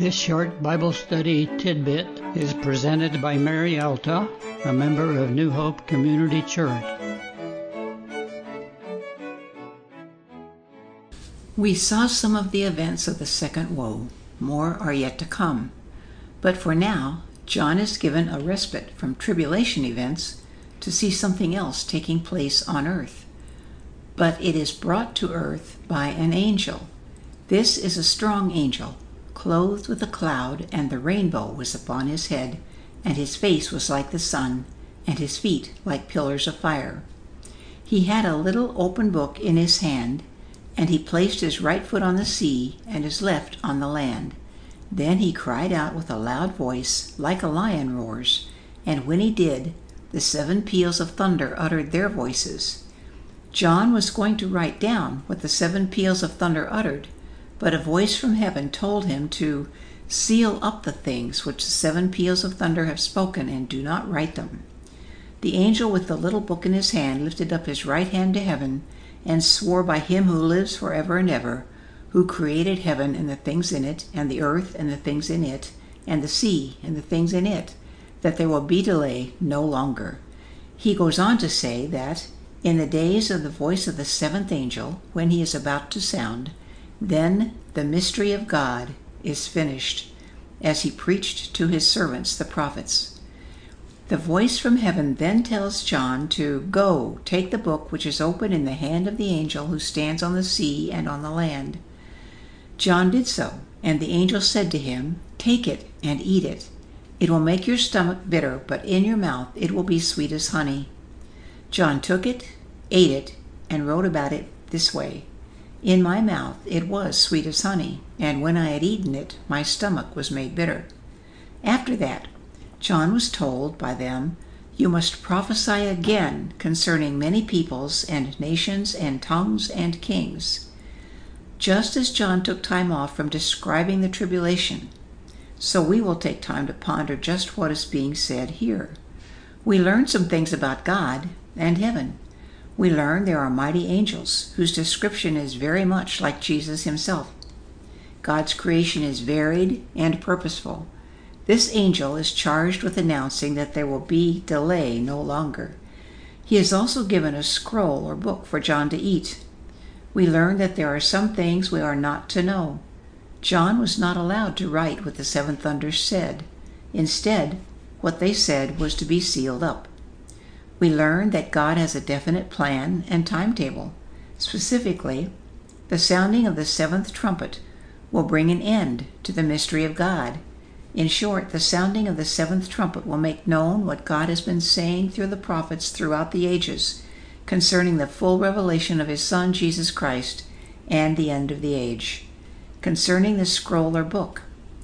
This short Bible study tidbit is presented by Mary Alta, a member of New Hope Community Church. We saw some of the events of the second woe. More are yet to come. But for now, John is given a respite from tribulation events to see something else taking place on earth. But it is brought to earth by an angel. This is a strong angel, clothed with a cloud, and the rainbow was upon his head, and his face was like the sun, and his feet like pillars of fire. He had a little open book in his hand, and he placed his right foot on the sea, and his left on the land. Then he cried out with a loud voice, like a lion roars, and when he did, the 7 peals of thunder uttered their voices. John was going to write down what the 7 peals of thunder uttered, but a voice from heaven told him to seal up the things which the 7 peals of thunder have spoken, and do not write them. The angel with the little book in his hand lifted up his right hand to heaven, and swore by him who lives forever and ever, who created heaven and the things in it, and the earth and the things in it, and the sea and the things in it, that there will be delay no longer. He goes on to say that in the days of the voice of the 7th angel, when he is about to sound, then the mystery of God is finished, as he preached to his servants the prophets. The voice from heaven then tells John to go take the book which is open in the hand of the angel who stands on the sea and on the land. John did so, and the angel said to him, "Take it and eat it. It will make your stomach bitter, but in your mouth it will be sweet as honey." John took it, ate it, and wrote about it this way: "In my mouth it was sweet as honey, and when I had eaten it, my stomach was made bitter." After that, John was told by them, "You must prophesy again concerning many peoples and nations and tongues and kings." Just as John took time off from describing the tribulation, so we will take time to ponder just what is being said here. We learn some things about God and heaven. We learn there are mighty angels whose description is very much like Jesus himself. God's creation is varied and purposeful. This angel is charged with announcing that there will be delay no longer. He is also given a scroll or book for John to eat. We learn that there are some things we are not to know. John was not allowed to write what the 7 thunders said. Instead, what they said was to be sealed up. We learn that God has a definite plan and timetable. Specifically, the sounding of the 7th trumpet will bring an end to the mystery of God. In short, the sounding of the 7th trumpet will make known what God has been saying through the prophets throughout the ages concerning the full revelation of his Son, Jesus Christ, and the end of the age. Concerning the scroll or book,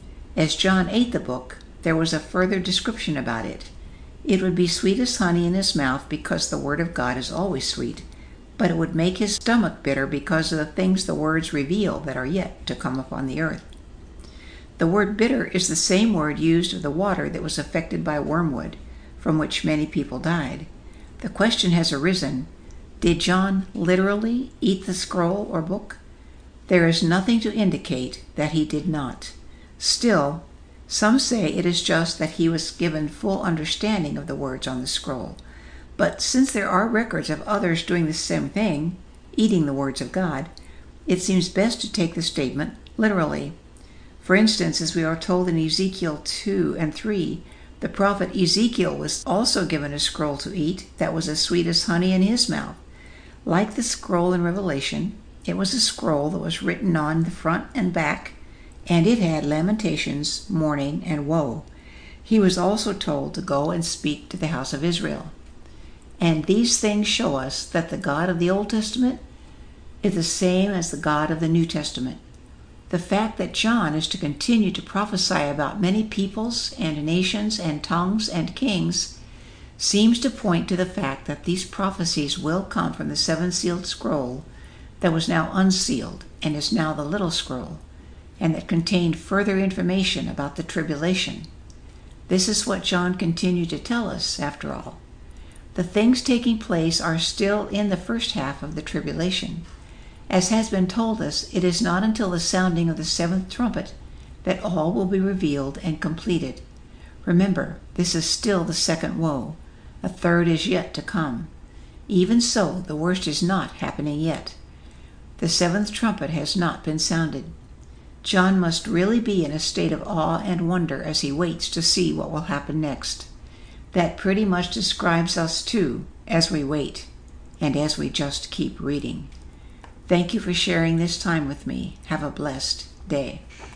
as John ate the book, there was a further description about it. It would be sweet as honey in his mouth because the word of God is always sweet, but it would make his stomach bitter because of the things the words reveal that are yet to come upon the earth. The word bitter is the same word used of the water that was affected by wormwood, from which many people died. The question has arisen, did John literally eat the scroll or book? There is nothing to indicate that he did not. Still, some say it is just that he was given full understanding of the words on the scroll. But since there are records of others doing the same thing, eating the words of God, it seems best to take the statement literally. For instance, as we are told in Ezekiel 2 and 3, the prophet Ezekiel was also given a scroll to eat that was as sweet as honey in his mouth. Like the scroll in Revelation, it was a scroll that was written on the front and back, and it had lamentations, mourning, and woe. He was also told to go and speak to the house of Israel. And these things show us that the God of the Old Testament is the same as the God of the New Testament. The fact that John is to continue to prophesy about many peoples and nations and tongues and kings seems to point to the fact that these prophecies will come from the 7-sealed scroll that was now unsealed and is now the little scroll, and that contained further information about the tribulation. This is what John continued to tell us, after all. The things taking place are still in the first half of the tribulation. As has been told us, it is not until the sounding of the 7th trumpet that all will be revealed and completed. Remember, this is still the second woe. A third is yet to come. Even so, the worst is not happening yet. The seventh trumpet has not been sounded. John must really be in a state of awe and wonder as he waits to see what will happen next. That pretty much describes us too, as we wait, and as we just keep reading. Thank you for sharing this time with me. Have a blessed day.